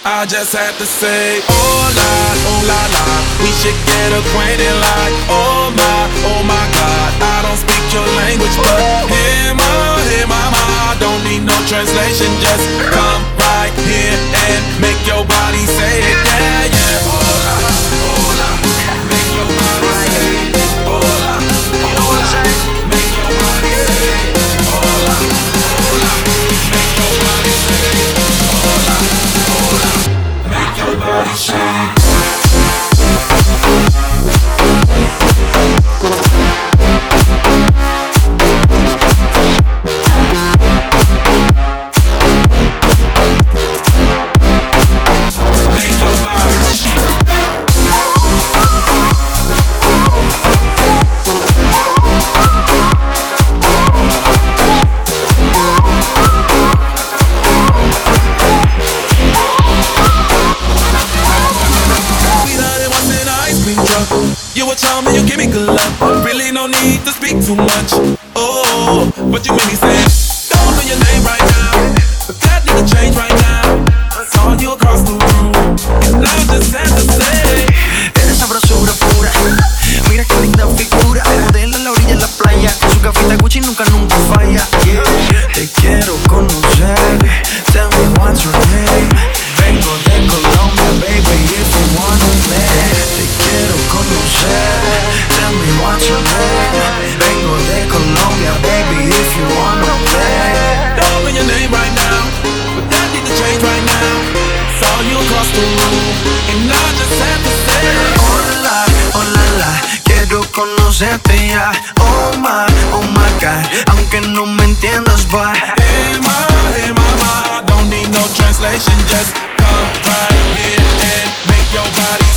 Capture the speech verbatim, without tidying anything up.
I just had to say, oh la, oh la la, we should get acquainted like, oh my, oh my God. I don't speak your language, but hey ma, hey mama, don't need no translation, just come right here and make your body say it, yeah, yeah. Hola, hola, make your body say it. Hola, hola, make your body say it. Hola, hola, make your body say it. Hola, hola, make your body shake. You would tell me you give me good love, really no need to speak too much. Oh, but you made me say, don't know your name right now, but that need to change right now. I saw you across the room, and I just had to say, eres sabrosura pura, mira qué linda figura, modelo en la orilla de la playa, con su gafita Gucci nunca, nunca falla. Yeah. Te quiero conocer, tell me what's your name. Vengo de Colombia, baby, if you wanna play. Te quiero conocer, tell me what's your name. Vengo de Colombia, baby, if you wanna play. Don't know your name right now, but that need to change right now. Saw you across the room, and I just had to say, hola, hola, la, quiero conocerte ya. Oh my, oh my God, aunque no me entiendas, but hey ma, hey mama, don't need no translation, just come right here and make your body